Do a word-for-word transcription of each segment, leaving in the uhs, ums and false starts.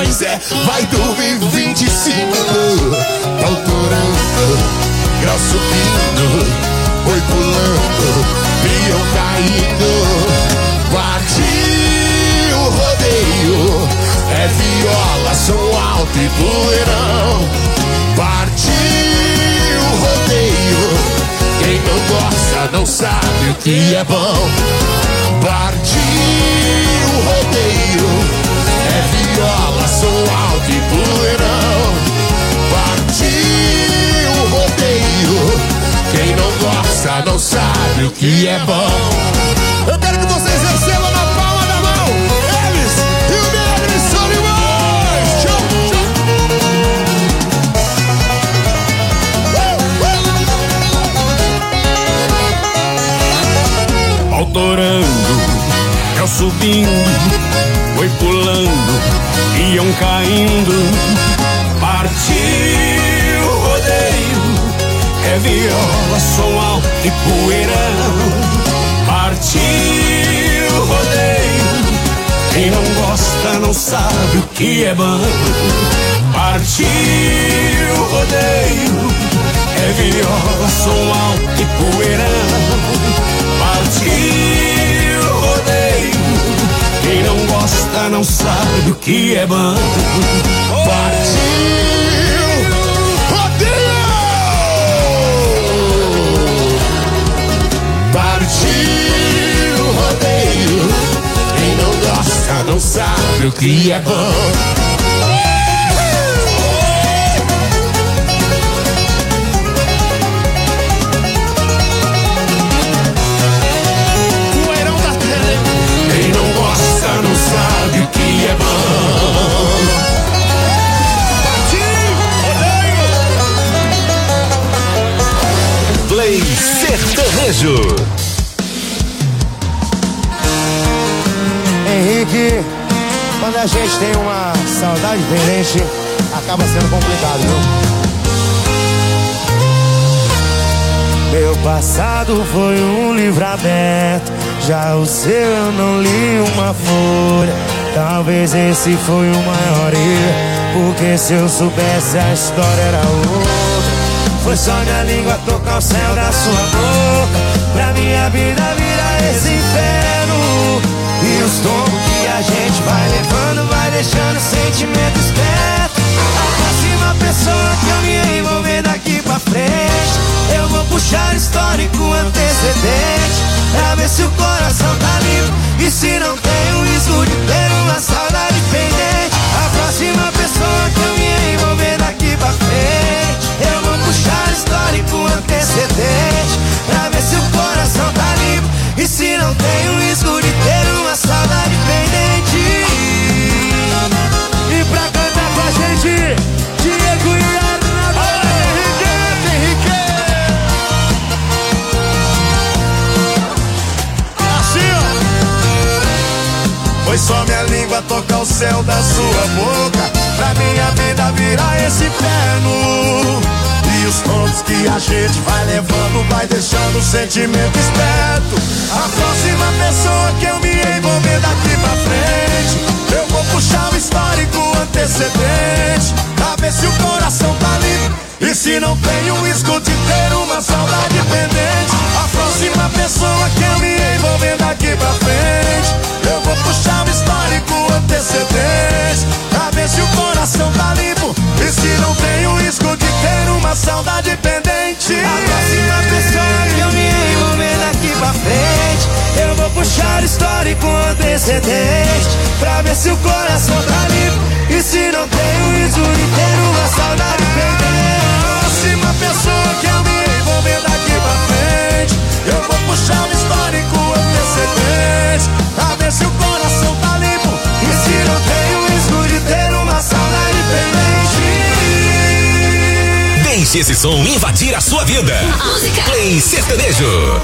quiser, vai dormir vinte e cinco. Autorando, grau subindo, oi pulando, pião caindo. Partiu o rodeio, é viola, som alto e poeirão. Partiu o rodeio, quem não gosta não sabe o que é bom. Partiu o rodeio, é viola, som alto e poeirão. Partiu o rodeio, quem não gosta não sabe o que é bom. Eu quero que vocês recebam na palma da mão eles e o Milagre são demais. Tchau, tchau. Autorando, eu subindo, foi pulando, iam caindo. Partiu o rodeio, é viola, som alto e poeirão. Partiu o rodeio, quem não gosta não sabe o que é bom. Partiu o rodeio, é viola, som alto e poeirão. Partiu o rodeio, quem não gosta não sabe o que é bom. Partiu rodeio, partiu rodeio, quem não gosta não sabe o que é bom. Não sabe o que é bom. Play Sertanejo. Henrique, quando a gente tem uma saudade diferente, acaba sendo complicado, viu? Meu passado foi um livro aberto, já o seu eu não li uma folha. Talvez esse foi o maior erro, porque se eu soubesse a história era outra. Foi só minha língua tocar o céu da sua boca, pra minha vida virar esse inferno. E os tombos que a gente vai levando, vai deixando o sentimento esperto. A próxima pessoa que eu me envolver daqui pra frente, eu vou puxar histórico antecedente, pra ver se o coração tá limpo e se não tem o risco de ter uma saudade pendente. A próxima pessoa que eu me envolver daqui pra frente, eu vou puxar histórico antecedente, pra ver se o coração tá limpo e se não tem o risco de ter uma saudade pendente. E pra cantar com a gente, Diego e Arnaldo. Henrique, Henrique. Foi só minha língua tocar o céu da sua boca, pra minha vida virar esse inferno. E os tombos que a gente vai levando, vai deixando o sentimento esperto. A próxima pessoa que eu me envolver daqui pra frente, eu vou puxar o histórico antecedente, pra ver se o coração tá limpo e se não tem o risco de ter uma saudade pendente. A próxima pessoa que eu me envolver daqui pra frente, eu vou puxar o histórico antecedente, pra ver se o coração tá limpo e se não tem o risco de ter uma saudade pendente. A próxima pessoa que eu me envolver daqui pra frente, eu vou puxar o histórico antecedente, pra ver se o coração tá limpo e se não tem o risco de ter uma saudade pendente. A próxima pessoa que eu me envolver daqui pra frente, eu vou puxar o histórico antecedente, pra ver se o coração tá limpo e se não tem o risco de ter uma saudade pendente. Deixe esse som invadir a sua vida. Música. Play Sertanejo.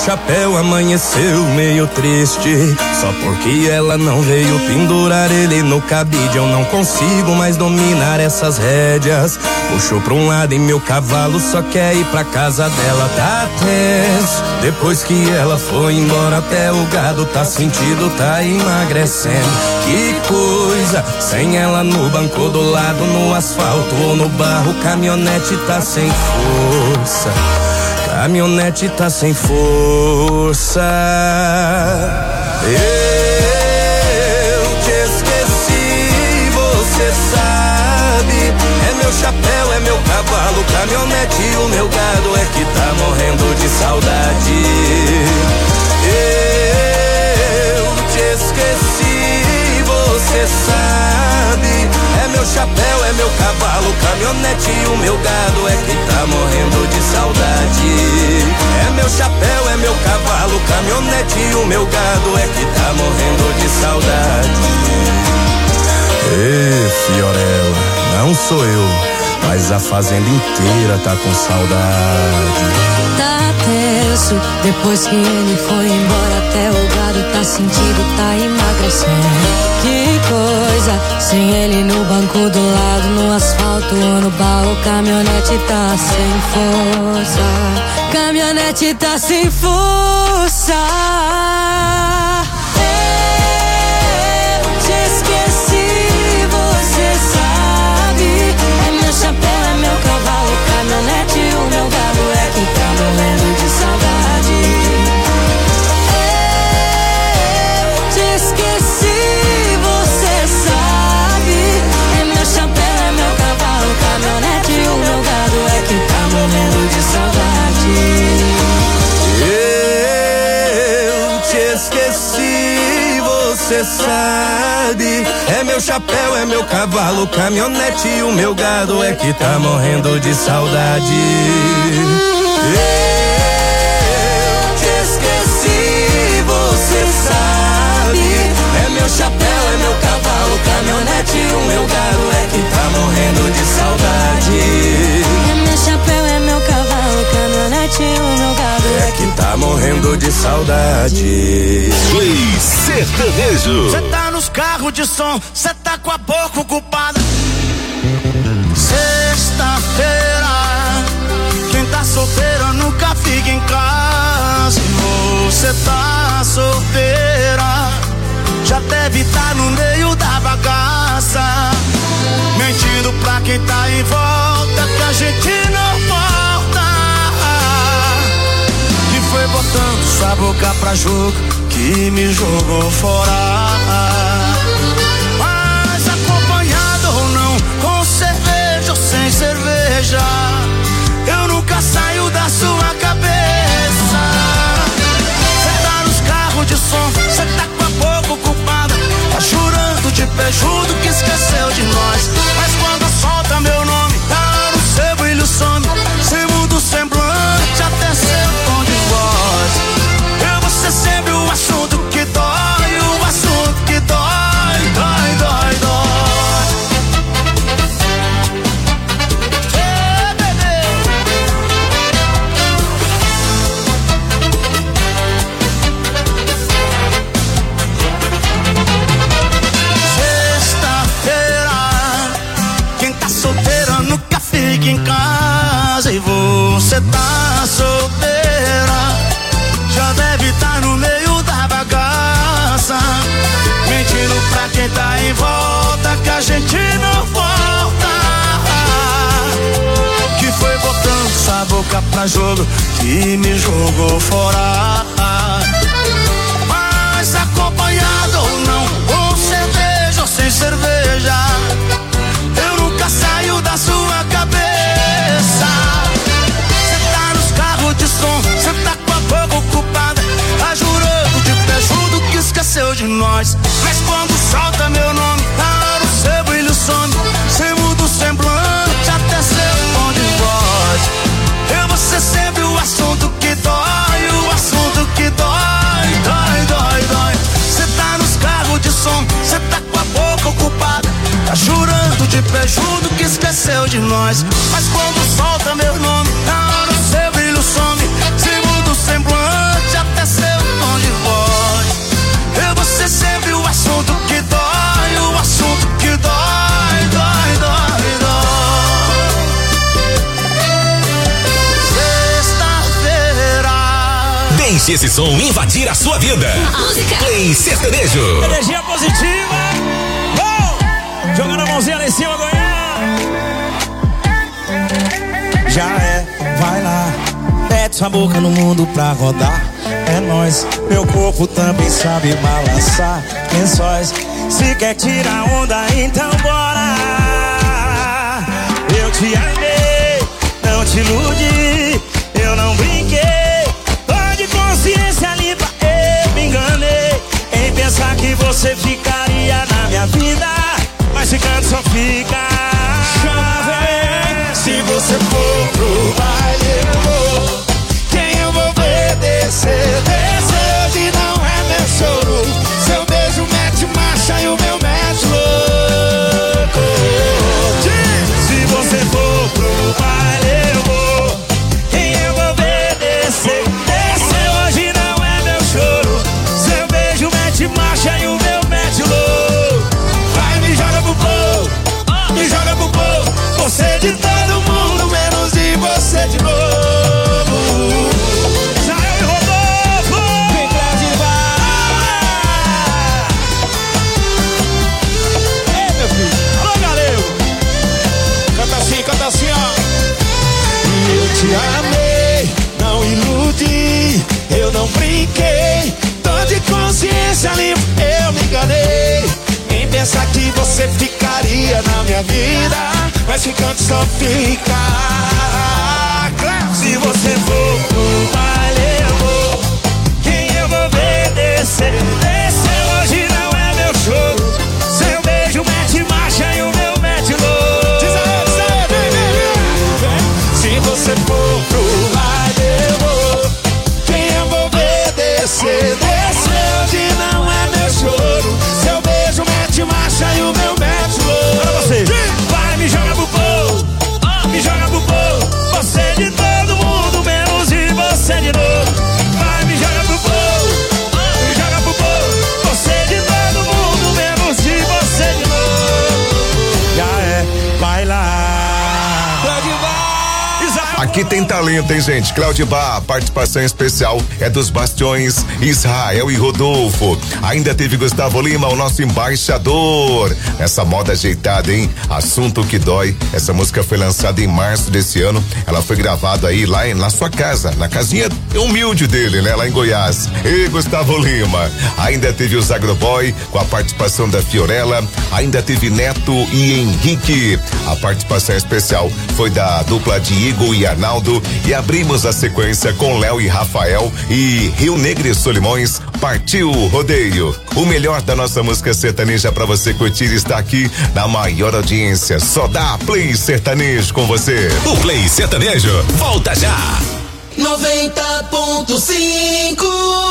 chapéu amanheceu meio triste, só porque ela não veio pendurar ele no cabide. Eu não consigo mais dominar essas rédeas. Puxou pra um lado e meu cavalo só quer ir pra casa dela. Tá tenso, depois que ela foi embora, até o gado tá sentido, tá emagrecendo. Que coisa, sem ela no banco do lado, no asfalto ou no barro, caminhonete tá sem força. Caminhonete tá sem força. Eu te esqueci, você sabe. É meu chapéu, é meu cavalo, caminhonete e o meu gado é que tá morrendo de saudade. Eu te esqueci, você sabe. É meu chapéu, é meu cavalo, caminhonete e o meu gado é que tá morrendo de saudade. É meu chapéu, é meu cavalo, caminhonete e o meu gado é que tá morrendo de saudade. Ê, Fiorella, não sou eu, mas a fazenda inteira tá com saudade. Tá tenso, depois que ele foi embora, até o gado tá sentido, tá emagrecendo. Que coisa, sem ele no banco do lado, no asfalto ou no barro, caminhonete tá sem força. Caminhonete tá sem força. Eu te esqueci, você sabe. É meu chapéu, é meu cavalo, caminhonete e o meu gado é que tá morrendo de saudade. Eu te esqueci, você sabe. É meu chapéu, é meu cavalo, caminhonete e o meu gado é que tá morrendo de saudade. Eu te esqueci, você sabe. É meu chapéu, é meu cavalo, caminhonete e o meu gado é que tá morrendo de saudade. Eu te esqueci, você sabe. É meu chapéu, é meu cavalo, caminhonete e o meu gado é que tá morrendo de saudade. É meu chapéu, é meu cavalo, caminhonete e o meu gado é que tá morrendo de saudade. Play Sertanejo. Cê tá nos carros de som, cê tá com a boca ocupada. Sexta-feira, quem tá solteiro nunca fica em casa. E você tá solteira, já deve tá no meio da bagaça, mentindo pra quem tá em volta que a gente não volta. E foi botando sua boca pra jogo que me jogou fora. Mas acompanhado ou não, com cerveja ou sem cerveja, eu nunca saio da sua cabeça. Cê tá nos carros de som, cê tá com a boca ocupada, tá jurando de pejudo que esqueceu de nós. Mas quando solta meu nome, tá no seu brilho some, cê muda o semblante até seu tom de voz. Eu vou ser sempre o assunto que dói, o assunto que dói, dói, dói, dói. Ei, bebê. Sexta-feira, quem tá solteira nunca fica em casa. E você tá solteira, já deve estar no meio da bagaça, mentindo pra quem tá em volta que a gente não volta. Que foi botando sua boca pra jogo que me jogou fora. Mas acompanhado ou não, com cerveja ou sem cerveja, eu nunca saio da sua cabeça. Cê tá nos carros de som, cê tá com a boca ocupada, tá jurando de pejudo que esqueceu de nós. Mas quando solta meu nome, tá no seu brilho some, cê muda o semblante até seu tom de voz. Eu vou ser sempre o assunto que dói, o assunto que dói, dói, dói, dói. Cê tá nos carros de som, cê tá com a boca ocupada, tá jurando de pejudo que esqueceu de nós. Mas quando solta meu nome, tá no seu brilho some, cê muda o semblante Deixe esse som invadir a sua vida. Música Play Sertanejo. Energia positiva. Oh! Jogando a mãozinha lá em cima, Goiânia. Já é, vai lá. Mete sua boca no mundo pra rodar. É nóis, meu corpo também sabe balançar. Lençóis, se quer tirar onda, então bora. Eu te amei, não te iludi, eu não brinquei. Tô de consciência limpa, eu me enganei em pensar que você ficaria na minha vida, mas ficando só fica. Chama, se você for pro baile eu vou. Quem eu vou ver descer, descer hoje não é meu choro. Seu beijo mete marcha e o meu mete louco. Se você for pro baile eu vou. Quem eu vou ver descer, descer hoje não é meu choro. Seu beijo mete marcha e o meu mete louco. Vai, me joga pro povo, me joga pro povo. Você de todo mundo, menos de você de novo. Canta assim, ó. Eu te amei, não iludi, eu não brinquei. Tô de consciência limpa, eu me enganei em pensar que você ficaria na minha vida, mas ficando só fica. Se você for pro baile eu vou. Quem eu vou ver descer, descer hoje não é meu choro. Seu beijo mete marcha e o meu mete louco. Se você for pro baile eu vou. Quem eu vou ver descer, descer hoje não é meu choro. Seu beijo mete marcha e o meu mete louco. Para você. Vai, me joga pro povo, me joga pro povo. Você de todo mundo, menos de você de novo. Vai, me joga pro povo, me joga pro povo. Você de todo mundo, menos de você de novo. Já é, vai lá. Aqui tem talento, hein, gente? Cláudio Bar, participação especial é dos Bastiões, Israel e Rodolfo. Ainda teve Gustavo Lima, o nosso embaixador. Essa moda ajeitada, hein? Assunto que dói. Essa música foi lançada em março desse ano. Ela foi gravada aí lá em, na sua casa, na casinha humilde dele, né? Lá em Goiás. E Gustavo Lima. Ainda teve o Zagroboy com a participação da Fiorella. Ainda teve Neto e Henrique. A participação especial foi da dupla Diego e Arnaldo, e abrimos a sequência com Léo e Rafael e Rio Negro e Solimões. Partiu o rodeio. O melhor da nossa música sertaneja pra você curtir está aqui na maior audiência. Só dá Play Sertanejo com você. O Play Sertanejo volta já. noventa ponto cinco.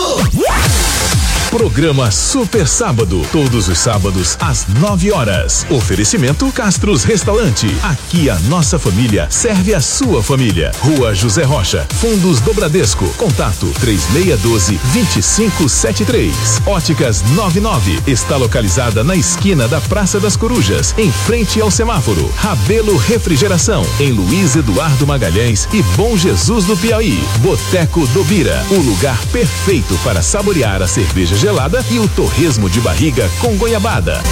Programa Super Sábado, todos os sábados às nove horas. Oferecimento Castros Restaurante. Aqui a nossa família serve a sua família. Rua José Rocha, Fundos do Bradesco. Contato três seis um dois, dois cinco sete três. Óticas nove nove está localizada na esquina da Praça das Corujas, em frente ao semáforo. Rabelo Refrigeração, em Luiz Eduardo Magalhães e Bom Jesus do Piauí. Boteco do Bira, o lugar perfeito para saborear a cerveja gelada e o torresmo de barriga com goiabada.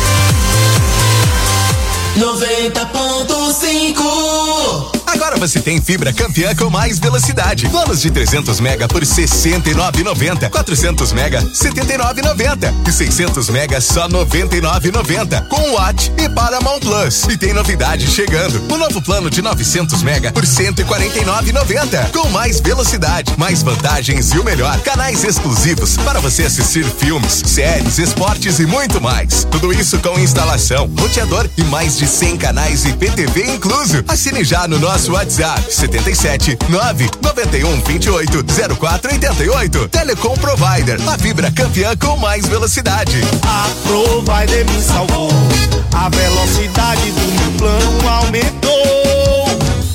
noventa ponto cinco. Agora você tem fibra campeã com mais velocidade. Planos de trezentos mega por sessenta e nove reais e noventa centavos. quatrocentos mega, setenta e nove reais e noventa centavos. E seiscentos mega, só noventa e nove reais e noventa centavos. Com Watt e Paramount Plus. E tem novidade chegando. O novo plano de novecentos mega por cento e quarenta e nove reais e noventa centavos. Com mais velocidade, mais vantagens e o melhor. Canais exclusivos para você assistir filmes, séries, esportes e muito mais. Tudo isso com instalação, roteador e mais de cem canais e P T V incluso. Assine já no nosso WhatsApp setenta e sete, nove noventa e um, vinte e oito, zero quatro oitenta e oito. Telecom Provider, a fibra campeã com mais velocidade. A Provider me salvou, a velocidade do meu plano aumentou.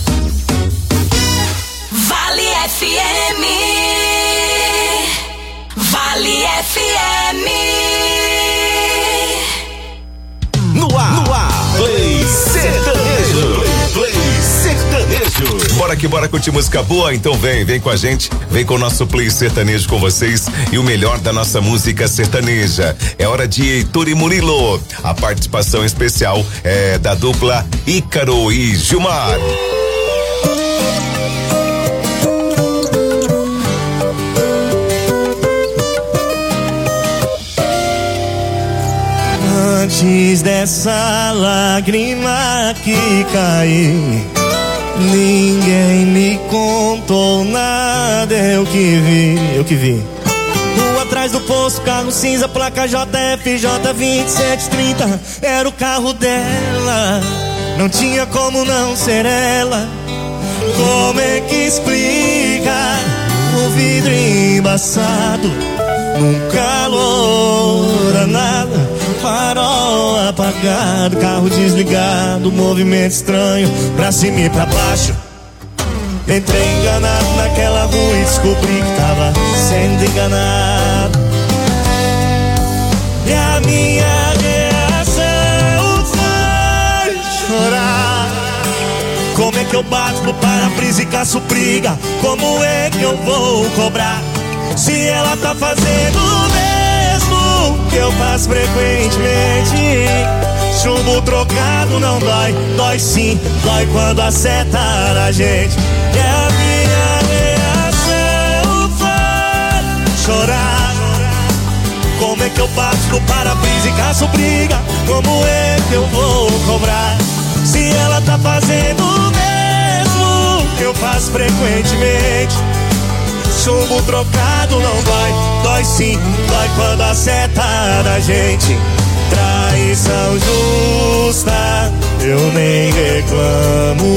Vale F M, Vale F M. No ar, no ar, Play Sertanejo. Play Sertanejo. Bora que bora curtir música boa? Então vem, vem com a gente, vem com o nosso Play Sertanejo com vocês e o melhor da nossa música sertaneja. É hora de Heitor e Murilo. A participação especial é da dupla Ícaro e Gilmar. Antes dessa lágrima que caiu, ninguém me contou nada, eu que vi, eu que vi. Rua atrás do posto, carro cinza, placa J F J vinte e sete trinta, era o carro dela, não tinha como não ser ela. Como é que explica o vidro embaçado, num calor danado, farol apagado, carro desligado, movimento estranho, pra cima e pra baixo. Entrei enganado naquela rua e descobri que tava sendo enganado. E a minha reação foi chorar. Como é que eu bato no para-brisa e caço briga? Como é que eu vou cobrar se ela tá fazendo o mesmo que eu faço frequentemente? Chumbo trocado não dói, dói sim, dói quando acerta a gente. E a minha reação foi chorar. Como é que eu bato no para-brisa e caço briga? Como é que eu vou cobrar se ela tá fazendo o mesmo que eu faço frequentemente? Chumbo trocado não dói, dói sim, dói quando acerta na gente. Traição justa, eu nem reclamo.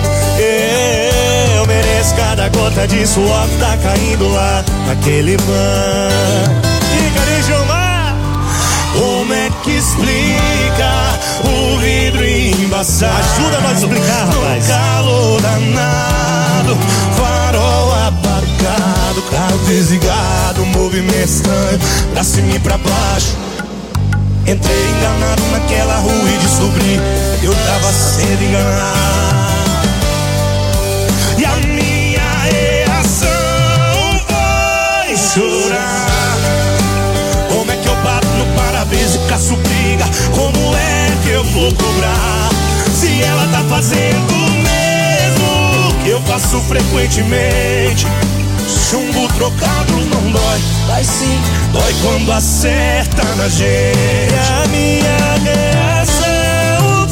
Eu mereço cada gota de suor que tá caindo lá naquele banco. E cadê Gilmar? Como é que explica o vidro embaçado? Ajuda nós a explicar, rapaz. No calor danado, farol apagado, carro desligado, movimento estranho, pra cima e pra baixo. Entrei enganado naquela rua e descobri que eu tava sendo enganado. E a minha reação foi chorar. Como é que eu bato no para-brisa e caço briga? Como é que eu vou cobrar se ela tá fazendo o mesmo que eu faço frequentemente? Chumbo trocado não dói, dói sim, dói quando acerta na gente. E a minha reação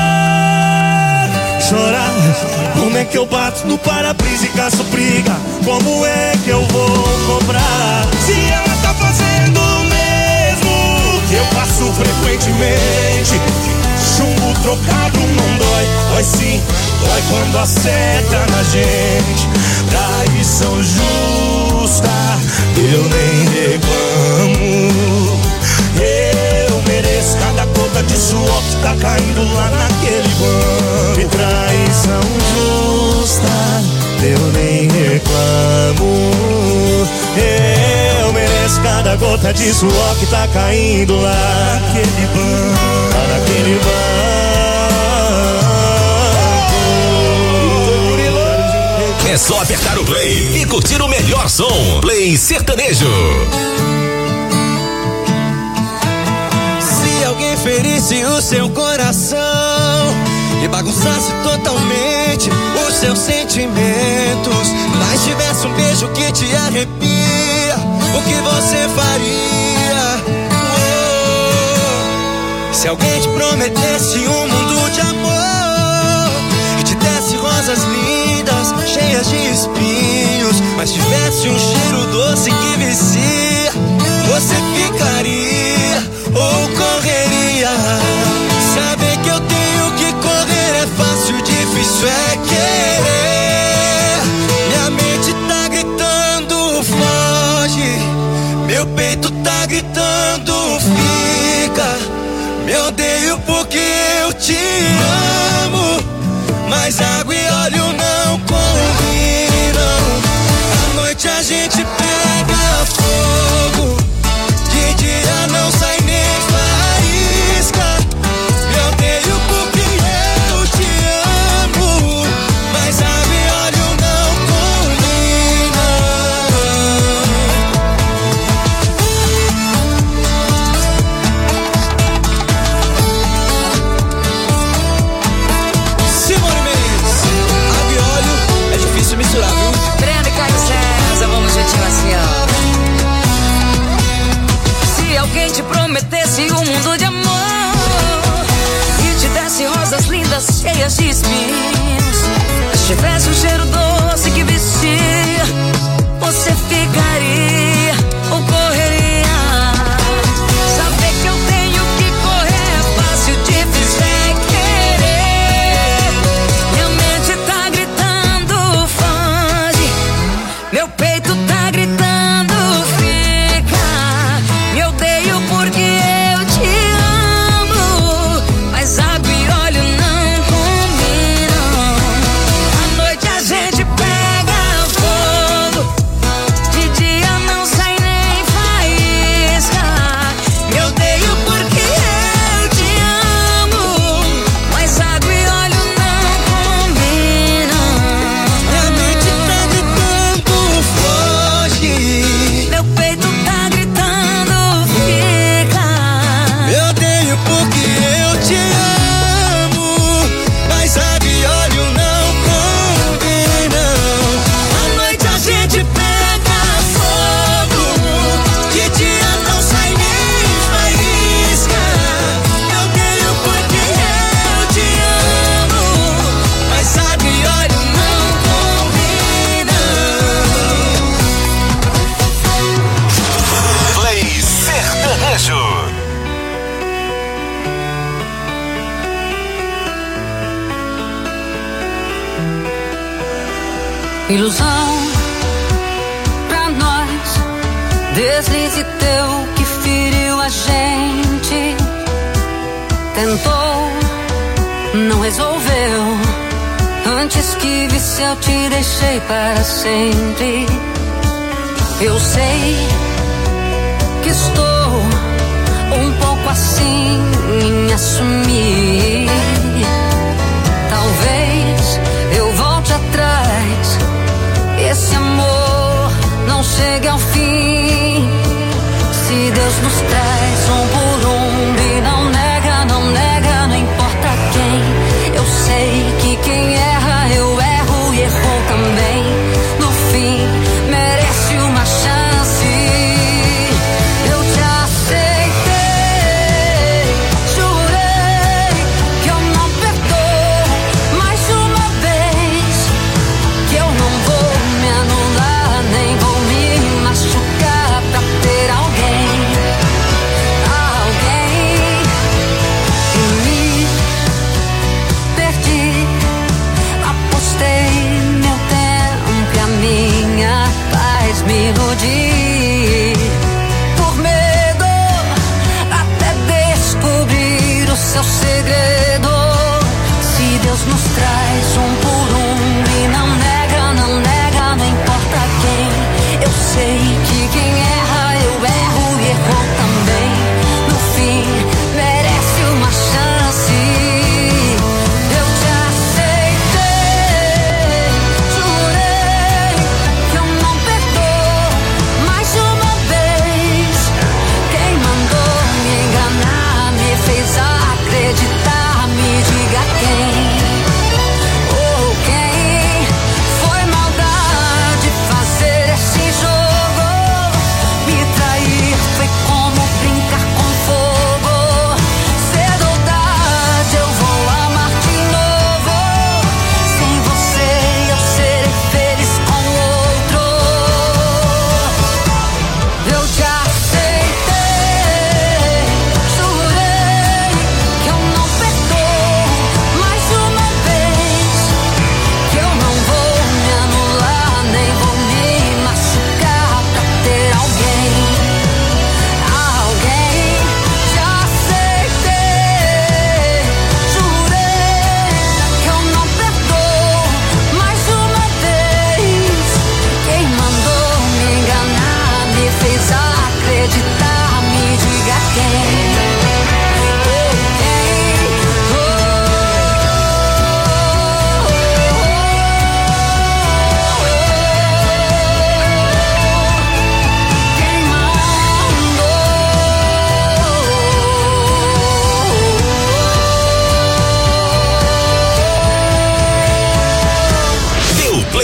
foi chorar. Como é que eu bato no para-brisa e caço briga? Como é que eu vou cobrar se ela tá fazendo o mesmo que eu faço frequentemente? Chumbo trocado não dói, dói sim, dói quando acerta na gente. Traição justa, eu nem reclamo. Eu mereço cada gota de suor que tá caindo lá naquele banco. E traição justa, eu nem reclamo. Eu mereço cada gota de suor que tá caindo lá naquele banco, lá naquele banco. É só apertar o play e curtir o melhor som. Play Sertanejo. Se alguém ferisse o seu coração e bagunçasse totalmente os seus sentimentos, mas tivesse um beijo que te arrepia, o que você faria? Oh, se alguém te prometesse um mundo de amor e te desse rosas lindas, cheias de espinhos, mas tivesse um cheiro doce que vicia, você ficaria ou correria? Saber que eu tenho que correr é fácil, difícil é querer. Minha mente tá gritando, foge. Meu peito tá gritando, fica. Me odeio porque eu te amo, mas água e óleo não combinam. À noite a gente pega fogo, de dia não sai nem faísca. Me odeio porque eu te amo, mas água e Brenda e Caio César, vamos juntinho assim, ó. Se alguém te prometesse um mundo de amor e te desse rosas lindas cheias de espinhos, mas tivesse um cheiro doce que vestia, você ficaria ou correria? Saber que eu tenho que correr é fácil, difícil é querer. Minha mente tá gritando, foge. Meu peito tá gritando, fica. Me odeio porque eu te amo, mas água e óleo não combinam. À noite a gente pega fogo, de dia não sai nem faísca. Me odeio porque eu te amo, mas água e óleo não combinam. Minha mente tá gritando, foge. Meu peito tá gritando, fica. Me odeio porque eu te amo, mas água e óleo não combinam. À noite a gente pega fogo, De dia não sai nem faísca. me odeio porque eu te amo, Mas água e óleo não combinam. Play Sertanejo. Ilusão pra nós, deslize teu que feriu a gente. Tentou, não resolveu. Antes que visse eu te deixei para sempre. Eu sei que estou um pouco assim em assumir. Talvez eu volte atrás, esse amor não chegue ao fim. Se Deus nos traz um por um e não nega, não nega, não importa quem. Eu sei que quem erra, eu erro e errou também. No fim, merece uma chance. Eu te aceitei, jurei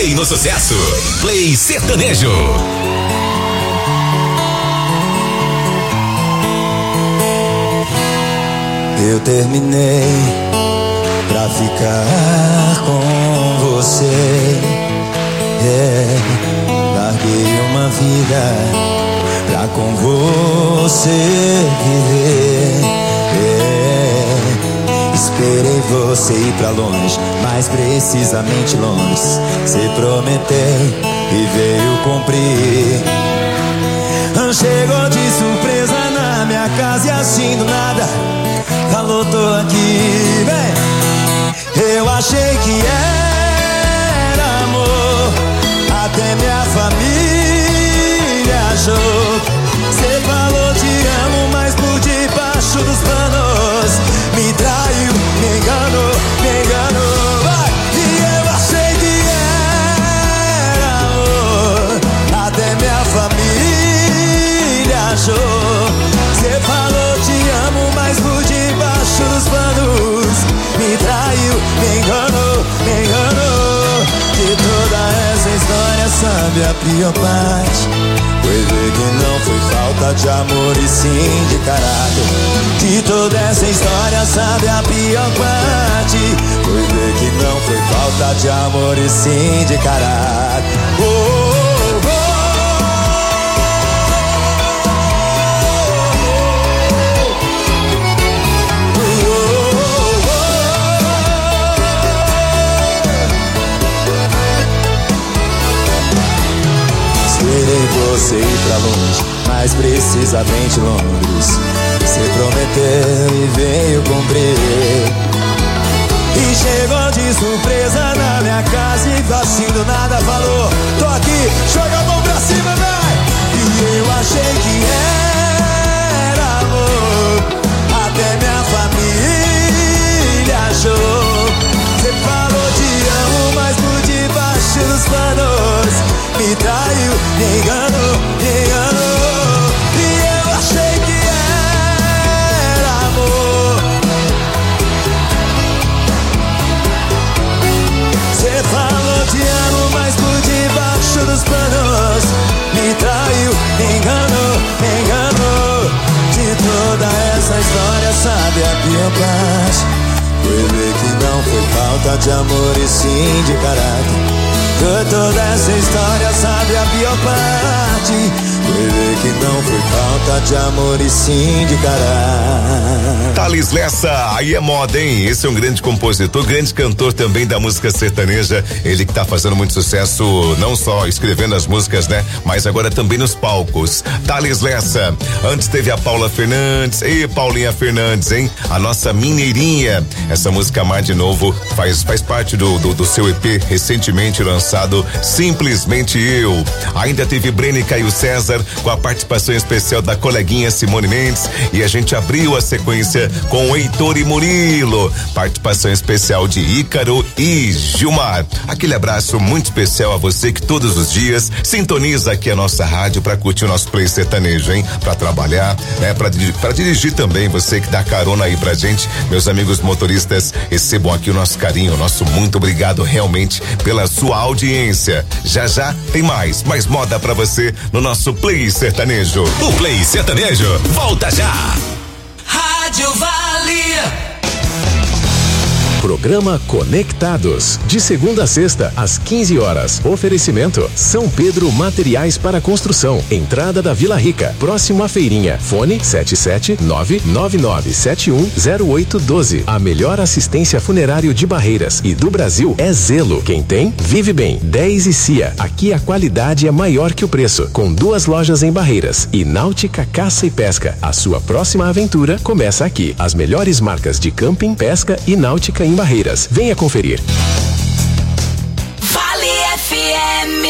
Play no sucesso. Play Sertanejo. Eu terminei pra ficar com você. É, larguei uma vida pra com você viver. É, esperei você ir pra longe, mais precisamente longe. Você prometeu e veio cumprir. Chegou de surpresa na minha casa e assim do nada falou, tô aqui, vem. Eu achei que era amor, até minha família achou. Cê falou te amo, mas por debaixo dos panos me traiu, me enganou, me enganou, vai. E eu achei que era amor, até minha família achou. Cê falou te amo, mas por debaixo dos panos me traiu, me enganou, me enganou. De toda essa história sabe a pior parte? Foi ver que não foi falta de amor e sim de caráter. De toda essa história sabe a pior parte? Foi ver que não foi falta de amor e sim de caráter. Oh, oh, oh. Esperei você ir pra longe, mais precisamente Londres. Você prometeu e veio cumprir. E chegou de surpresa na minha casa e assim do nada falou, tô aqui, joga a mão pra cima, vai. E eu achei que era amor, até minha família achou. Você falou te amo, mas por debaixo dos panos me traiu, me enganou, me enganou. E eu achei que era amor. Cê falou te amo, mas por debaixo dos panos me traiu, me enganou, me enganou. De toda essa história sabe a pior parte? Foi ver que não foi falta de amor e sim de caráter. De toda essa história sabe a pior parte? Foi ver que não foi falta de amor e sim de caráter. Thales Lessa, aí é moda, hein? Esse é um grande compositor, grande cantor também da música sertaneja. Ele que tá fazendo muito sucesso, não só escrevendo as músicas, né? Mas agora também nos palcos. Thales Lessa. Antes teve a Paula Fernandes. E Paulinha Fernandes, hein? A nossa mineirinha. Essa música Amar de Novo faz, faz parte do, do, do seu E P recentemente lançado, Simplesmente Eu. Ainda teve Breno e Caio César com a participação especial da coleguinha Simone Mendes, e a gente abriu a sequência com o Heitor e Murilo, participação especial de Ícaro e Gilmar. Aquele abraço muito especial a você que todos os dias sintoniza aqui a nossa rádio para curtir o nosso Play Sertanejo, hein? Para trabalhar, né? Para para dirigir também, você que dá carona aí pra gente, meus amigos motoristas, recebam aqui o nosso carinho, o nosso muito obrigado realmente pela sua audiência. Já já tem mais, mais moda pra você no nosso Play Sertanejo. O Play Sertanejo volta já. Rádio Vale. Programa Conectados, de segunda a sexta, às quinze horas. Oferecimento: São Pedro Materiais para Construção, entrada da Vila Rica, próximo à feirinha. Fone sete sete nove nove nove sete um zero oito um dois. A melhor assistência funerário de Barreiras e do Brasil é Zelo. Quem tem, vive bem. dez e Cia. Aqui a qualidade é maior que o preço. Com duas lojas em Barreiras e Náutica Caça e Pesca. A sua próxima aventura começa aqui. As melhores marcas de camping, pesca e náutica em Barreiras. Venha conferir. Vale F M.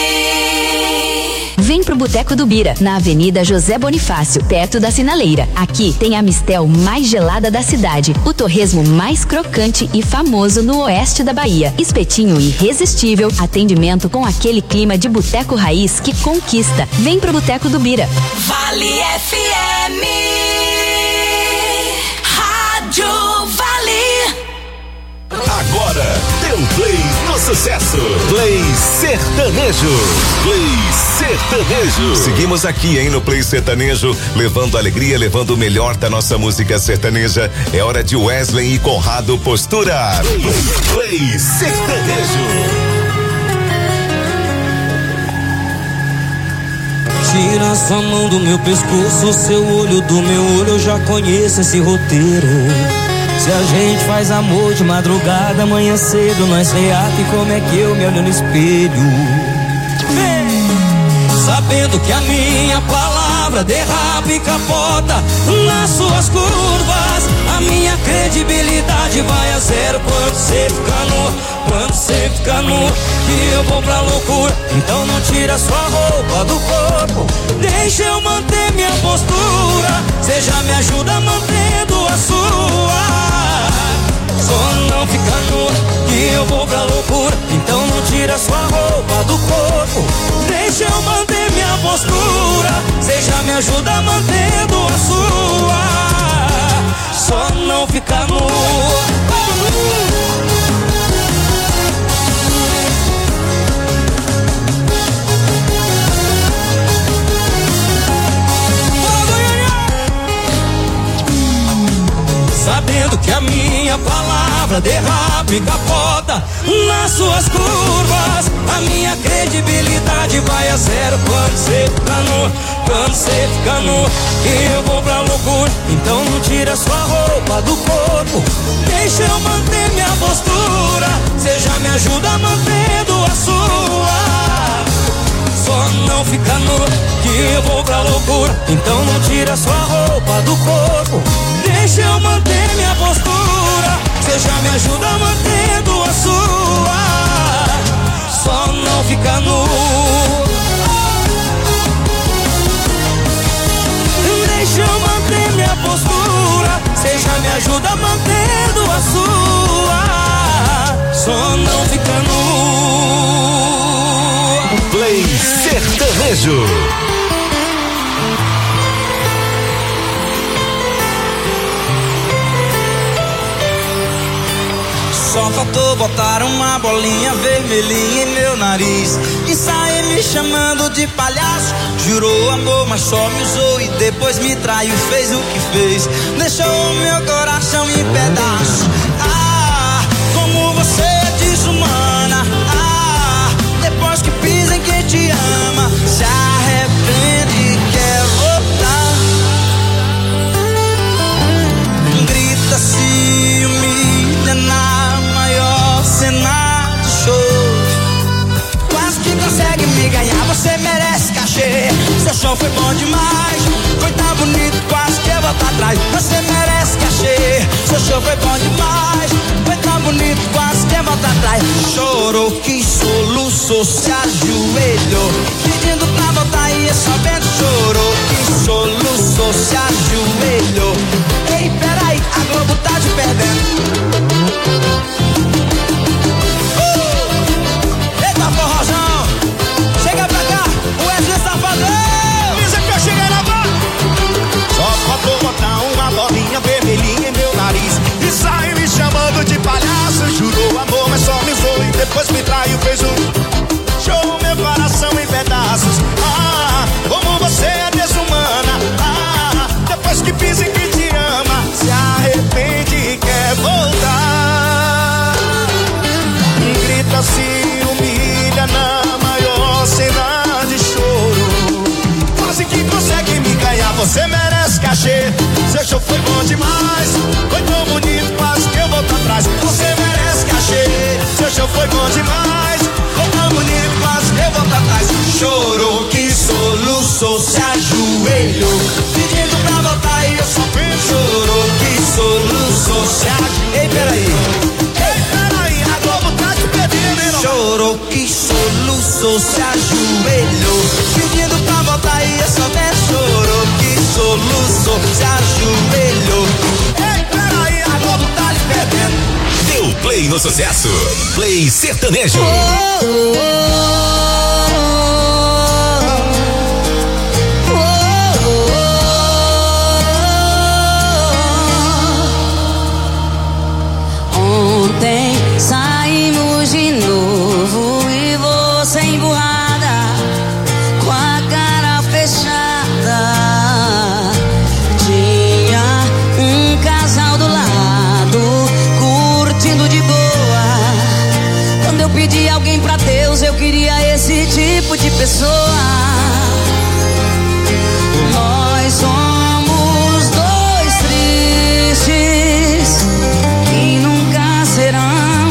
Vem pro Boteco do Bira, na Avenida José Bonifácio, perto da Sinaleira. Aqui tem a mistel mais gelada da cidade, o torresmo mais crocante e famoso no oeste da Bahia, espetinho irresistível, atendimento com aquele clima de boteco raiz que conquista. Vem pro Boteco do Bira. Vale F M. Rádio Vale. Agora, deu play no sucesso. Play Sertanejo. Play Sertanejo. Seguimos aqui, hein, no Play Sertanejo, levando alegria, levando o melhor da nossa música sertaneja. É hora de Wesley e Conrado Postura. Play Sertanejo. Tira sua mão do meu pescoço, seu olho do meu olho, eu já conheço esse roteiro. Se a gente faz amor de madrugada, amanhã cedo nós reata, e como é que eu me olho no espelho? Vem! Sabendo que a minha palavra derrapa e capota nas suas curvas, a minha credibilidade vai a zero quando você fica nu, quando você fica nu, que eu vou pra loucura. Então não tira sua roupa do corpo, deixa eu manter minha postura, você já me ajuda mantendo a sua. Só não fica nu, que eu vou pra loucura. Então não tira sua roupa do corpo, deixa eu manter minha postura, você já me ajuda mantendo a sua. Só não fica nu. Sabendo que a minha palavra derrapa e capota nas suas curvas, a minha credibilidade vai a zero quando você fica nu, quando você fica nu, e eu vou pra loucura. Então não tira sua roupa do corpo, deixa eu manter minha postura, você já me ajuda mantendo a sua. Só não fica nu, que eu vou pra loucura. Então não tira sua roupa do corpo, deixa eu manter minha postura, você já me ajuda mantendo a sua. Só não fica nu. Deixa eu manter minha postura, você já me ajuda mantendo a sua. Só não fica nu. Play Sertanejo. Só faltou botar uma bolinha vermelhinha em meu nariz e sair me chamando de palhaço. Jurou amor, mas só me usou e depois me traiu, fez o que fez, deixou meu coração em pedaços. Ah, como você é desumana. Ah, depois que pisa em quem te ama, se arrepende e quer voltar. Grita, se humilha na maior cena de show, quase que consegue me ganhar, você merece cachê. Seu show foi bom demais, foi tão bonito, quase que eu volto atrás. Você merece cachê. Seu show foi bom demais, foi tão bonito, quase que eu volto atrás. Chorou, que soluçou, se ajoelhou, pedindo pra voltar e só vendo. Chorou, que soluçou, se ajoelhou. Ei, peraí, a Globo tá te perdendo. Eita, forrozão, chega pra cá, o Wesley Safadão. Avisa que eu cheguei na barra. Só faltou botar uma bolinha vermelhinha em meu nariz e sair me chamando de palhaço. Jurou amor, mas só me usou e depois me traiu, fez um show, meu coração em pedaços. Ah, como você é desumana. Ah, depois que pisa em quem te ama, se arrepende e quer voltar. Grita, se humilha na maior cena de choro, quase que consegue me ganhar, você merece cachê. Seu show foi bom demais, foi tão bonito, quase que eu volto atrás. Você merece cachê. Seu show foi bom demais, foi tão bonito, quase que eu volto atrás. Chorou, que soluçou, se ajoelhou, pedindo pra voltar e eu só penso. Chorou, que soluçou, se ajoelhou. Ei, peraí, ei, peraí, a Globo tá te pedindo, hein? Chorou, que soluçou, se ajoelhou, pedindo pra voltar e eu só penso. Chorou, que soluçou, se ajoelhou. Ei, peraí, a Globo tá lhe perdendo. Deu play no sucesso. Play Sertanejo. Oh, oh, oh, oh. Ontem saímos de novo alguém pra Deus, eu queria esse tipo de pessoa. Nós somos dois tristes que nunca serão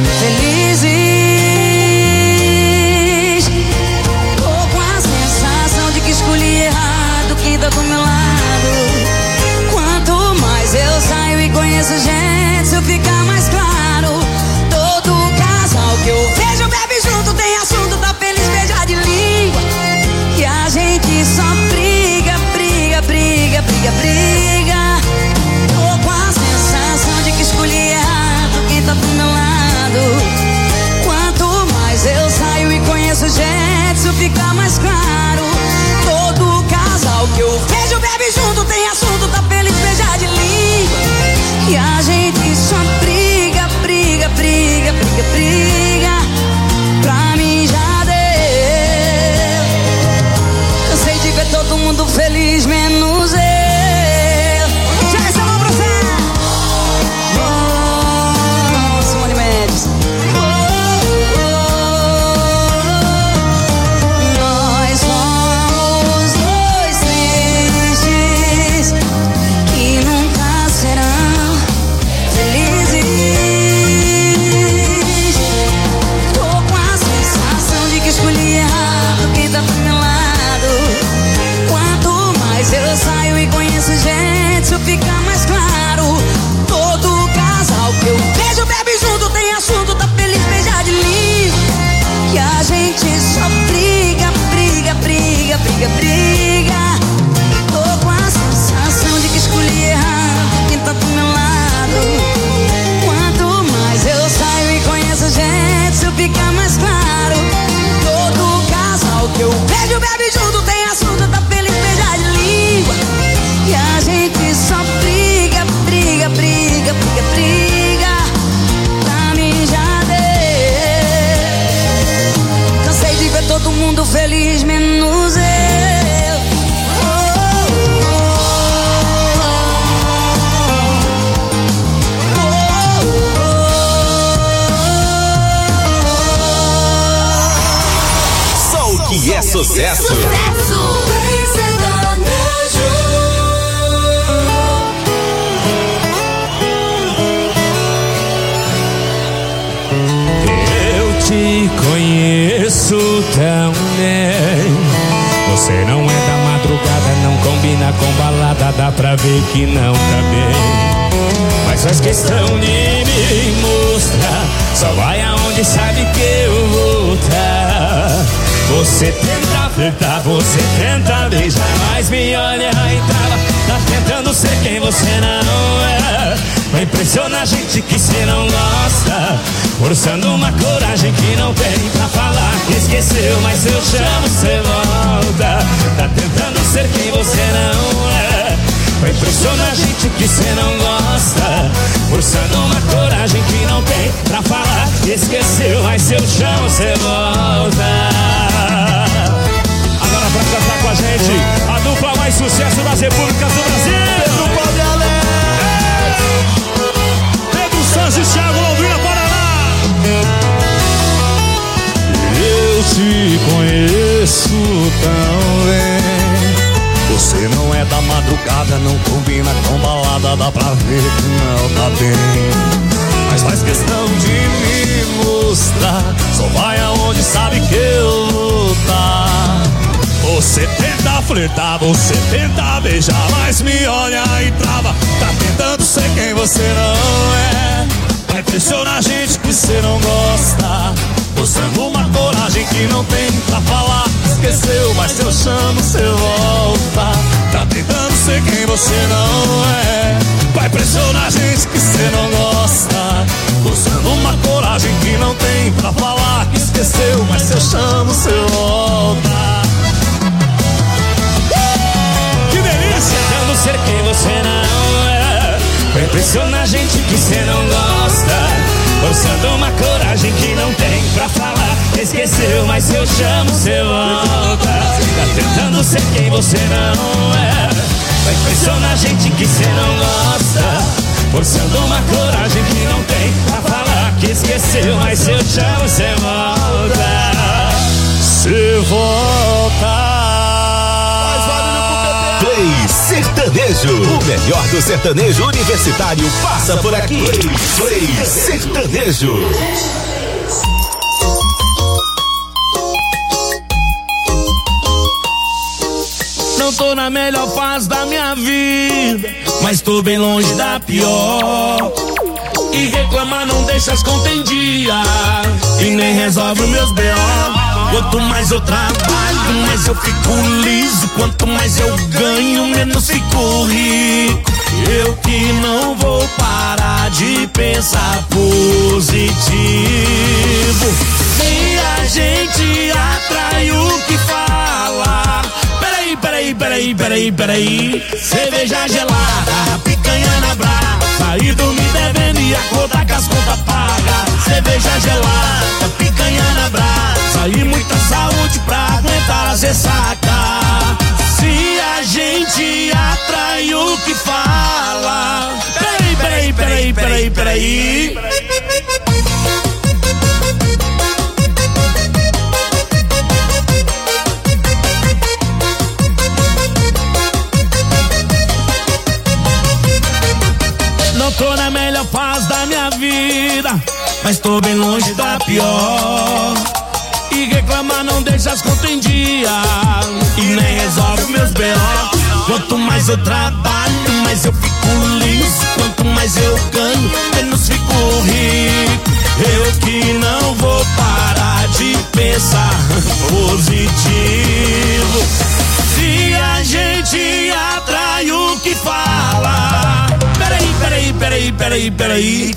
felizes. Tô com a sensação de que escolhi errado quem tá do meu lado. Quanto mais eu saio e conheço gente, isso fica mais claro. Todo casal que eu vejo bebe junto, tem assunto, tá feliz, beija de língua. E a gente só briga, briga, briga, briga, briga. Tô com a sensação de que escolhi errado quem tá do meu lado. Quanto mais eu saio e conheço gente, isso fica mais claro. Todo casal que eu vejo bebe junto, tem assunto, tá feliz, beija de língua. E a gente só briga, briga, briga, briga, briga. Pra mim já deu. Cansei de ver todo mundo feliz, menos eu. Já essa mão pra você. Oh, Simone Mendes. Oh, oh, oh. Nós somos dois tristes que nunca serão felizes. Tô com a sensação de que escolhi errado quem tá do meu lado. Quanto mais eu saio e conheço gente, isso fica mais claro. Todo casal que eu vejo bebe junto, tem assunto, tá feliz, beija de língua. E a gente só briga, briga, briga, briga, briga. Tô com a sensação de que escolhi errado quem tá do meu lado. Quanto mais eu saio e conheço gente, isso fica mais claro. Todo casal que eu vejo bebe junto, tem assunto, tá feliz, beija de língua. E a gente só briga, briga, briga, briga, briga. Pra mim já deu. Cansei de ver todo mundo feliz, menos eu. Oh, oh, oh, oh. Só o que é sucesso. Eu te conheço tão bem. Você não é da madrugada, não combina com balada, dá pra ver que não tá bem. Mas faz questão de me mostrar, só vai aonde sabe que eu vou tá. Você tenta flertar, você tenta beijar, mas me olha e trava. Tá tentando ser quem você não é. Vai impressionar a gente que cê não gosta, forçando uma coragem que não tem pra falar que esqueceu, mas eu chamo, cê volta. Tá tentando ser quem você não é. Vai impressionar a gente que cê não gosta, forçando uma coragem que não tem pra falar que esqueceu, mas eu chamo, cê volta. Agora pra cantar com a gente, a dupla mais sucesso das repúblicas do Brasil, Pedro Paulo e Alex, Pedro Santos e Thiago Londrina, Paraná. Eu te conheço tão bem. Você não é da madrugada, não combina com balada, dá pra ver que não tá bem. Mas faz questão de me mostrar, só vai aonde sabe que eu vou tá. Você tenta flertar, você tenta beijar, mas me olha e trava. Tá tentando ser quem você não é. Vai impressionar a gente que você não gosta, mostrando uma coragem que não tem pra falar. Esqueceu, mas se eu chamo, você volta. Tá tentando ser quem você não é. Vai impressionar a gente que você não gosta, mostrando uma coragem que não tem pra falar. Que esqueceu, mas se eu chamo, você volta. Que delícia! Tá tentando ser quem você não é. Vai impressionar a gente que cê não gosta, forçando uma coragem que não tem pra falar. Esqueceu, mas se eu chamo, cê volta. Tá tentando ser quem você não é. Vai impressionar a gente que cê não gosta, forçando uma coragem que não tem pra falar. Que esqueceu. Brasil, mas se eu chamo, você volta. Se volta. Play Sertanejo, o melhor do sertanejo universitário passa por aqui. Play, Play Sertanejo. Não tô na melhor fase da minha vida, mas tô bem longe da pior. E reclamar não deixa as contas em dia, e nem resolve os meus B O. Quanto mais eu trabalho, mais eu fico liso. Quanto mais eu ganho, menos fico rico. Eu que não vou parar de pensar positivo. Se a gente atrai o que fala. Peraí, peraí, peraí, peraí, peraí. Cerveja gelada, picanha na brasa, e dormir devendo e acordar com as contas pagas. Cerveja gelada, picanha na brasa, e muita saúde pra aguentar as ressaca. Se a gente atrai o que fala. Peraí, peraí, peraí, peraí, peraí. Não tô na melhor fase da minha vida, mas tô bem longe da pior. E reclamar não deixa as contas em dia, e nem resolve meus B O. Quanto mais eu trabalho, mais eu fico liso. Quanto mais eu ganho, menos fico rico. Eu que não vou parar de pensar positivo. Se a gente atrai o que fala. Peraí, peraí, peraí, peraí, peraí.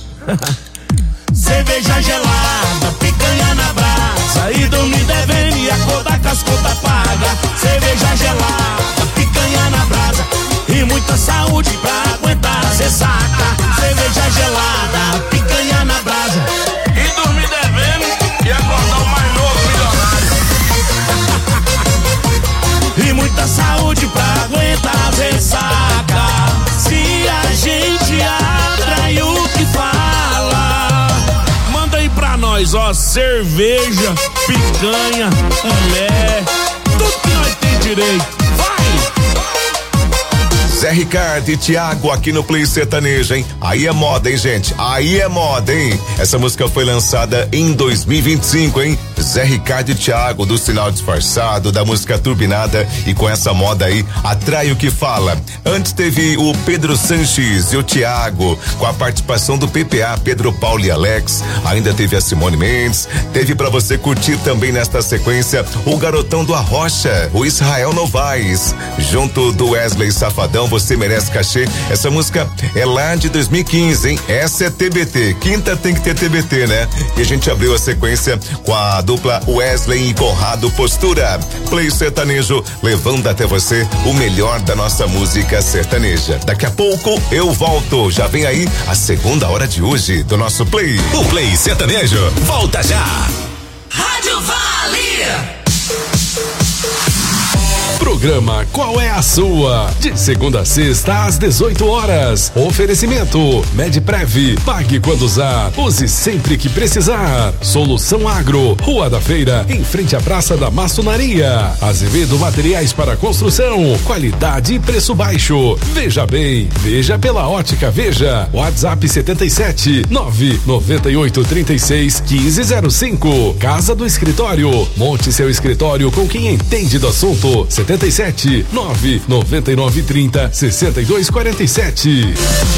Cerveja gelada, picanha na brasa, e dormir devendo e acordar com as contas pagas. Cerveja gelada, picanha na brasa, e muita saúde pra aguentar a ressaca. Cerveja gelada, picanha na brasa, e dormir devendo e acordar o mais novo milionário. E muita saúde pra aguentar a ressaca. Se a gente atrai o que fala. Manda aí pra nós, ó, cerveja, picanha, mulher, tudo que nós tem direito. Vai! Zé Ricardo e Thiago aqui no Play Sertanejo, hein? Aí é moda, hein, gente? Aí é moda, hein? Essa música foi lançada em dois mil e vinte e cinco, hein? Zé Ricardo e Thiago, do Sinal Disfarçado, da música Turbinada, e com essa moda aí, atrai o que fala. Antes teve o Pedro Sanches e o Thiago, com a participação do P P A, Pedro Paulo e Alex. Ainda teve a Simone Mendes. Teve pra você curtir também nesta sequência o garotão do Arrocha, o Israel Novaes, junto do Wesley Safadão. Você Merece Cachê. Essa música é lá de dois mil e quinze, hein? Essa é T B T. Quinta tem que ter T B T, né? E a gente abriu a sequência com a dupla Wesley e Conrado Postura. Play Sertanejo, levando até você o melhor da nossa música sertaneja. Daqui a pouco eu volto. Já vem aí a segunda hora de hoje do nosso Play. O Play Sertanejo volta já. Rádio Vale. Programa Qual é a Sua? De segunda a sexta às dezoito horas. Oferecimento Medprev. Pague quando usar. Use sempre que precisar. Solução Agro. Rua da Feira, em frente à Praça da Maçonaria. Azevedo Materiais para Construção. Qualidade e preço baixo. Veja bem. Veja pela Ótica Veja. WhatsApp setenta e sete nove noventa e oito trinta e seis quinze zero cinco. Casa do Escritório. Monte seu escritório com quem entende do assunto. setenta e sete nove noventa e nove trinta sessenta e dois quarenta e sete.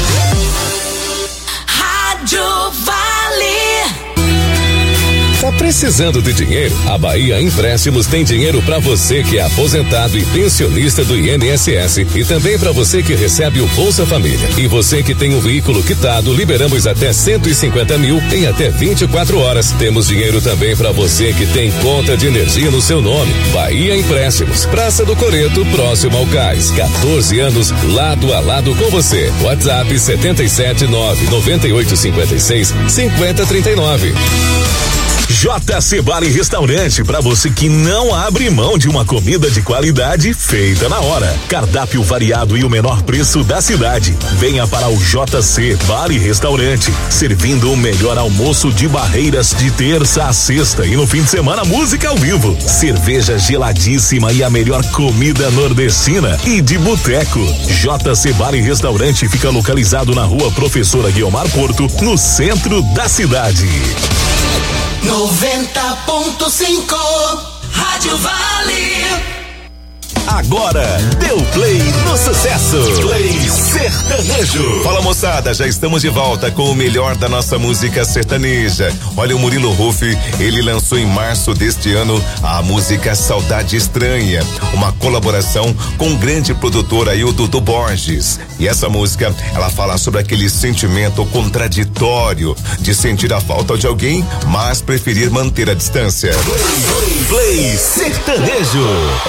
Rádio Vale. Tá precisando de dinheiro? A Bahia Empréstimos tem dinheiro para você que é aposentado e pensionista do I N S S, e também para você que recebe o Bolsa Família. E você que tem um veículo quitado, liberamos até cento e cinquenta mil em até vinte e quatro horas. Temos dinheiro também para você que tem conta de energia no seu nome. Bahia Empréstimos, Praça do Coreto, próximo ao Cais. quatorze anos lado a lado com você. WhatsApp setenta e sete nove noventa e oito cinquenta e seis cinquenta trinta e nove. J C Bar e Restaurante, para você que não abre mão de uma comida de qualidade feita na hora. Cardápio variado e o menor preço da cidade. Venha para o J C Bar e Restaurante, servindo o melhor almoço de Barreiras de terça a sexta e no fim de semana música ao vivo, cerveja geladíssima e a melhor comida nordestina e de boteco. J C Bar e Restaurante fica localizado na Rua Professora Guiomar Porto, no centro da cidade. noventa ponto cinco Rádio Vale. Agora deu play no sucesso. Play sertanejo. Fala, moçada, já estamos de volta com o melhor da nossa música sertaneja. Olha, o Murilo Ruff, ele lançou em março deste ano a música Saudade Estranha, uma colaboração com o grande produtor aí, o Dudu Borges. E essa música, ela fala sobre aquele sentimento contraditório de sentir a falta de alguém, mas preferir manter a distância. Play, play sertanejo.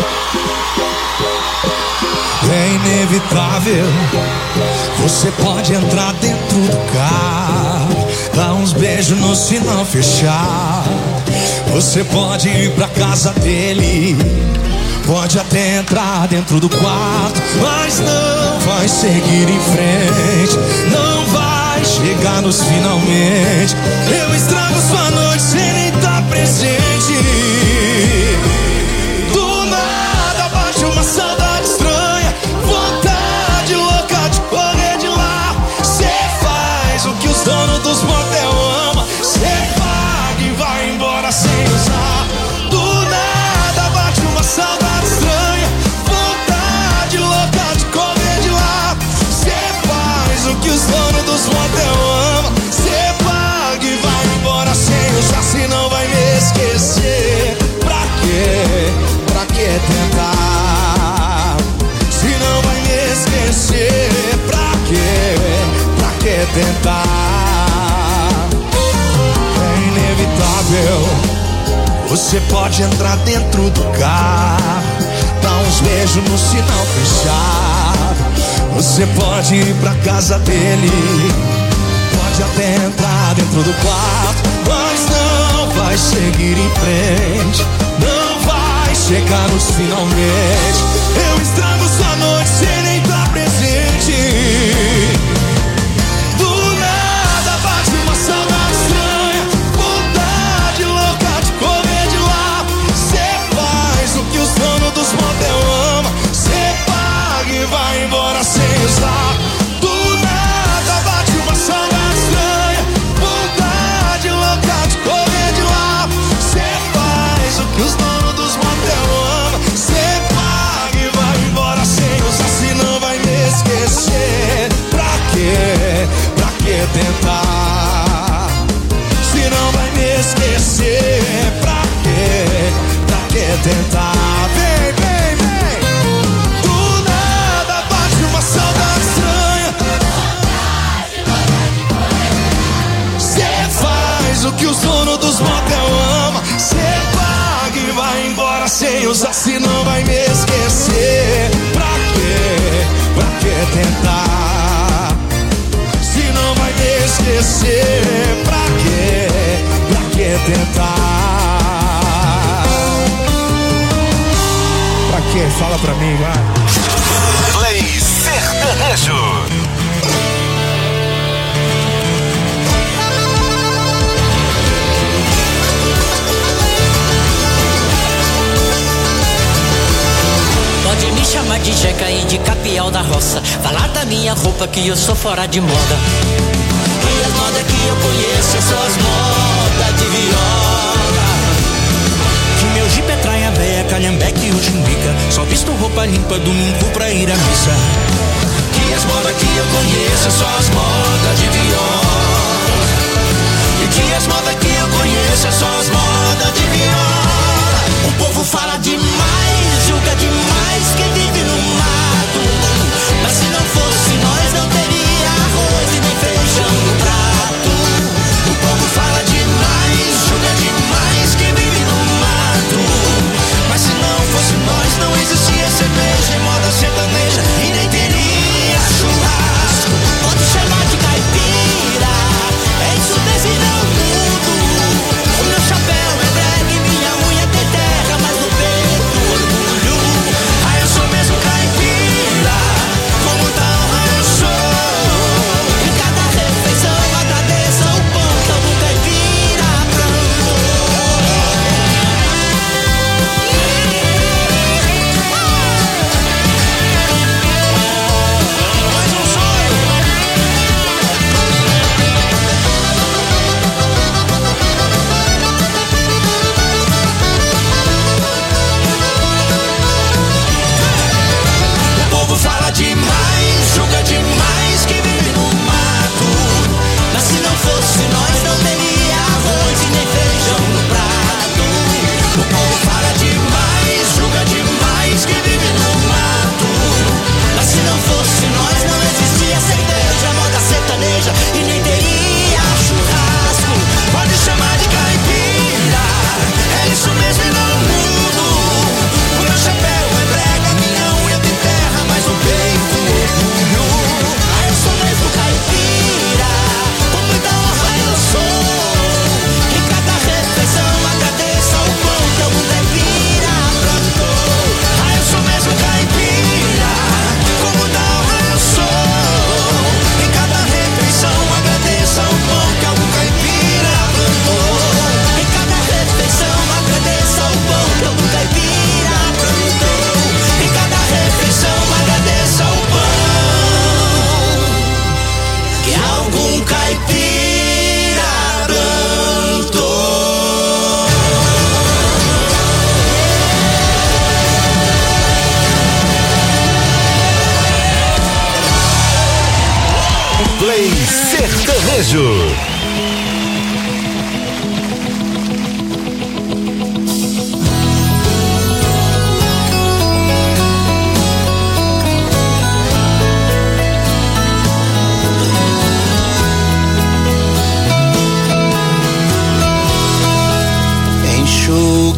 É inevitável, você pode entrar dentro do carro, dar uns beijos no sinal fechar. Você pode ir pra casa dele, pode até entrar dentro do quarto, mas não vai seguir em frente, não vai chegar nos finalmente. Eu estrago sua noite sem nem estar presente. Do nada bate uma saudade estranha, vontade louca de correr de lá. Cê faz o que os donos dos motel amam, cê paga e vai embora sem usar. Do nada bate uma saudade estranha, vontade louca de correr de lá. Cê faz o que os donos dos motel amam, cê paga e vai embora sem usar. Se não vai me esquecer, pra quê? Pra que tentar? Se não vai me esquecer, pra quê? Pra que tentar? É inevitável, você pode entrar dentro do carro, dar uns beijos no sinal fechado. Você pode ir pra casa dele, pode até entrar dentro do quarto, mas não vai seguir em frente, não vai chegar nos finalmente. Eu estrago sua noite sem nem estar presente. Do nada bate uma saudade estranha, vontade louca de correr de lá. Cê faz o que os donos dos motel amam, cê paga e vai embora sem usar. Do nada bate uma saudade estranha, vontade louca de correr de lá. Cê faz o que os donos dos motel amam, cê paga e vai embora sem usar. Se não vai me esquecer, pra quê? Pra que tentar? Se não vai me esquecer, pra quê? Pra que tentar? Vem, vem, vem. Do nada bate uma saudade estranha, cê faz o que os donos dos motel amam, cê paga e vai embora sem usar. Se não vai me esquecer, pra quê? Pra que tentar? Se não vai me esquecer, pra quê? Pra que tentar? Pra quê? Fala pra mim, vai. Play sertanejo. Pode me chamar de Jeca e de Capial da Roça, falar da minha roupa que eu sou fora de moda. E as modas que eu conheço são as modas de viola. Que meu jipe é traia véia, calhambeque e ujimbica, só visto roupa limpa domingo pra ir à missa. Que as modas que eu conheço são as modas de viola. E que as modas que eu conheço são as modas de viola. O povo fala demais, julga demais quem vive no mato. Mas se não fosse nós não teria arroz e nem feijão no prato. O povo fala demais, julga demais quem vive no mato. Mas se não fosse nós não existia cerveja e moda sertaneja e nem teria churrasco. Pode chamar de caipira, é isso desse não mundo.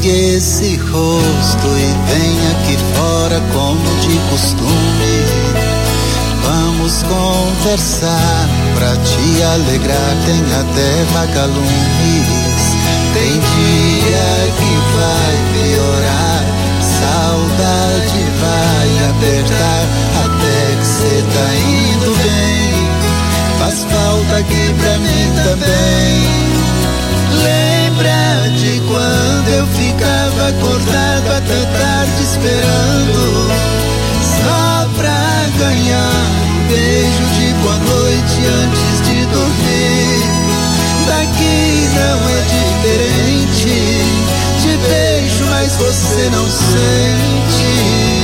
Enxugue esse rosto e venha aqui fora como de costume. Vamos conversar pra te alegrar, tem até vagalumes. Tem dia que vai piorar, saudade vai apertar, até que cê tá indo bem. Faz falta aqui pra mim também. Lembra de quando eu ficava acordado até tarde esperando, só pra ganhar um beijo de boa noite antes de dormir. Daqui não é diferente, te beijo mas você não sente.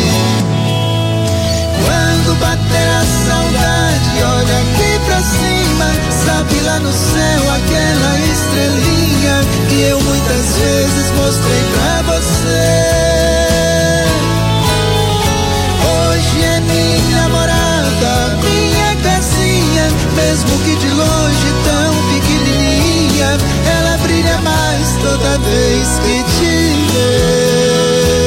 Quando bater a saudade, olha aqui pra cima, sabe lá no céu aquela estrelinha que eu muitas vezes mostrei pra você. Hoje é minha morada, minha casinha, mesmo que de longe tão pequenininha, ela brilha mais toda vez que te vê.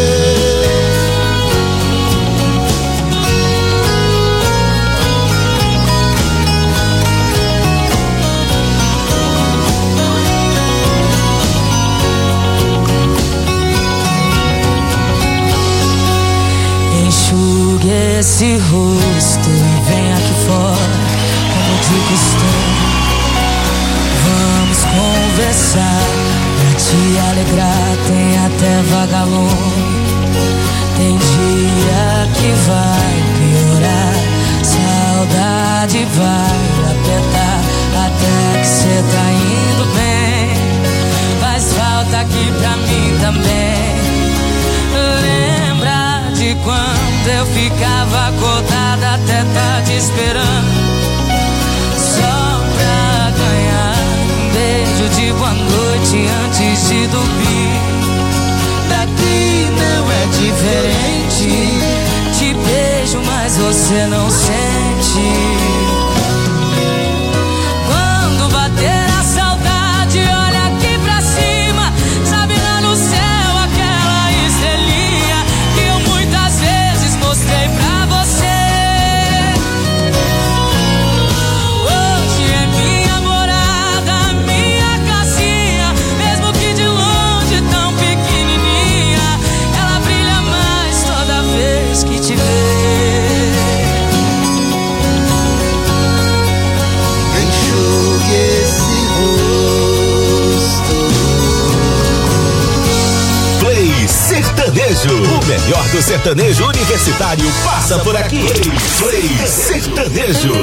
Enxugue esse rosto e vem aqui fora como de costume. Vamos conversar pra te alegrar, tem até vagalume. Tem dia que vai piorar, saudade vai apertar, até que cê tá indo bem. Faz falta aqui pra mim também. Lembra de quando eu ficava acordada até tarde esperando, só pra ganhar um beijo de boa noite antes de dormir. Daqui não é diferente, te beijo mas você não sente. Quando bater a saudade, olha aqui pra cima, sabe lá no céu aquela estrelinha que eu muitas vezes mostrei pra você. Hoje é minha morada, minha casinha, mesmo que de longe tão pequenininha, ela brilha mais toda vez que te vê. Enxugue esse rosto. Play Sertanejo, o melhor do sertanejo universitário passa por aqui. Play Sertanejo.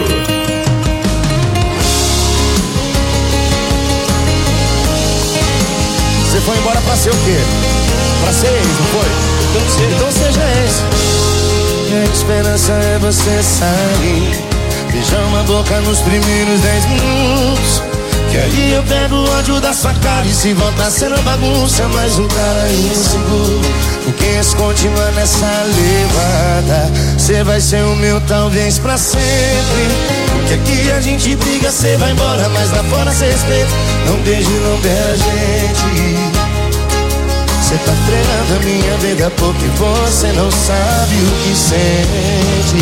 Você foi embora pra ser o quê? Pra ser ex, não foi? Então, então seja ex. Minha esperança é você sair, beijar uma boca nos primeiros dez minutos, que aí eu pego o ódio da sua cara e se voltar sendo bagunça, mais um cara inseguro. Porque se continuar nessa levada, cê vai ser o meu talvez pra sempre. Porque aqui a gente briga, cê vai embora, mas lá fora cê respeita. Não beijo, não beija a gente. Cê tá treinando a minha vida porque você não sabe o que sente.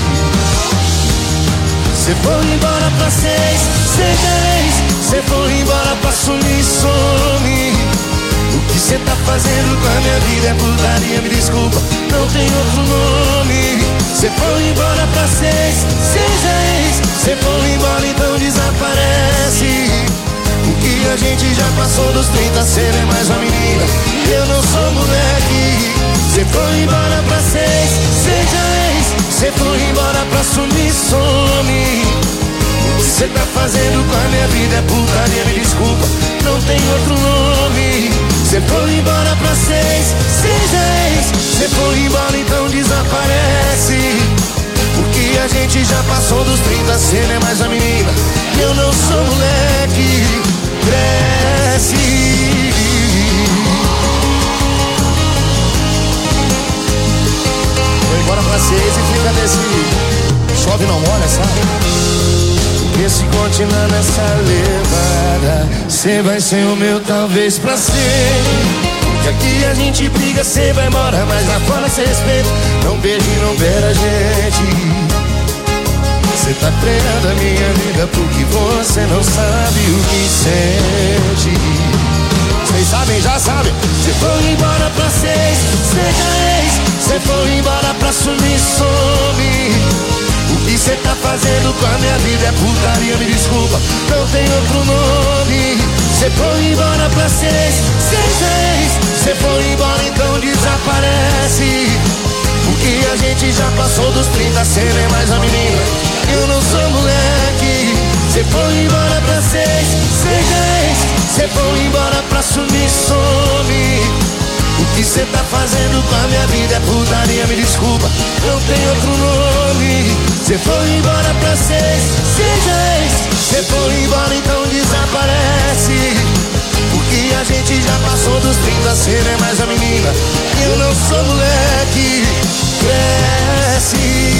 Cê foi embora pra seis, seja ex. Cê foi embora pra sumir, some. O que cê tá fazendo com a minha vida é putaria, me desculpa, não tem outro nome. Cê foi embora pra seis, seja ex. Cê foi embora, então desaparece. O que a gente já passou dos trinta, cê é mais uma menina, eu não sou moleque. Cê foi embora pra seis, seja ex. Cê foi embora pra sumir, some. O que cê tá fazendo com a minha vida é putaria, me desculpa, não tem outro nome. Cê foi embora pra seis, seja ex. Cê foi embora, então desaparece. Porque a gente já passou dos trinta, cê não é mais a menina, eu não sou moleque. Cresce. Foi embora pra seis e fica nesse chove não molha, sabe? Porque se continuar nessa levada, cê vai ser o meu talvez pra sempre. Que aqui a gente briga, cê vai embora, mas lá fora cê respeita. Não perde, não perde a gente. Cê tá treinando a minha vida porque você não sabe o que sente. Vocês sabem, já sabem. Cê foi embora pra seis, seja ex. Cê foi embora pra sumir, some. O que cê tá fazendo com a minha vida é putaria, me desculpa, não tem outro nome. Cê foi embora pra seis, seja ex. Cê foi embora, então desaparece. Porque a gente já passou dos trinta, cê não é mais a menina, eu não sou moleque. Cê foi embora pra seis, seja ex. Cê foi embora pra sumir, some. O que cê tá fazendo com a minha vida é putaria, me desculpa, não tem outro nome. Cê foi embora pra seis, seja ex. Cê foi embora, então desaparece. Porque a gente já passou dos trinta, cê não é mais a menina, eu não sou moleque. Cresce.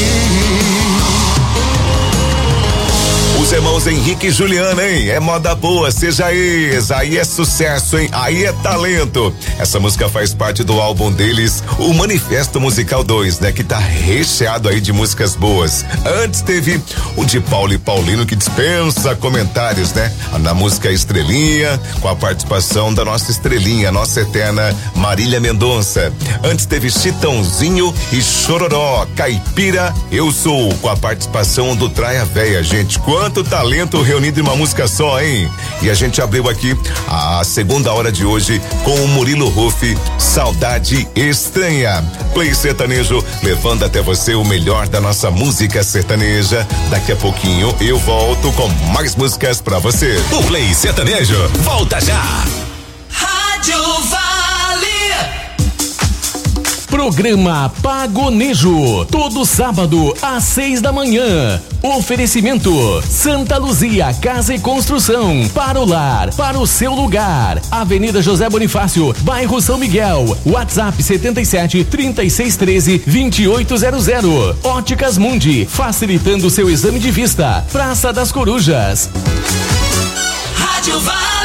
Os irmãos Henrique e Juliana, hein? É moda boa, seja ex, aí é sucesso, hein? Aí é talento. Essa música faz parte do álbum deles, o Manifesto Musical dois, né? Que tá recheado aí de músicas boas. Antes teve o de Paulo e Paulino, que dispensa comentários, né? Na música Estrelinha, com a participação da nossa estrelinha, nossa eterna Marília Mendonça. Antes teve Chitãozinho e Chororó, Caipira, Eu Sou, com a participação do Traia Véia, gente. Quanto talento reunido em uma música só, hein? E a gente abriu aqui a segunda hora de hoje com o Murilo Ruff, Saudade Estranha. Play Sertanejo, levando até você o melhor da nossa música sertaneja. Daqui a pouquinho eu volto com mais músicas pra você. O Play Sertanejo volta já. Rádio Vale. Programa Pagonejo, todo sábado às seis da manhã. Oferecimento Santa Luzia Casa e Construção, para o lar, para o seu lugar. Avenida José Bonifácio, bairro São Miguel. WhatsApp setenta e sete, trinta e seis, treze, vinte e oito zero zero. Óticas Mundi, facilitando seu exame de vista. Praça das Corujas. Rádio Vale.